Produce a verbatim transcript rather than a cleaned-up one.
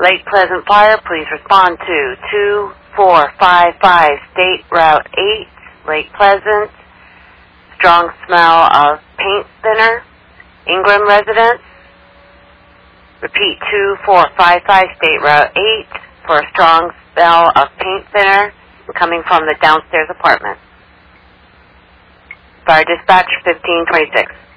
Lake Pleasant Fire, please respond to two four five five State Route eight, Lake Pleasant. Strong smell of paint thinner. Ingram residents. Repeat, two four five five State Route eight for a strong smell of paint thinner coming from the downstairs apartment. Fire dispatch fifteen twenty-six.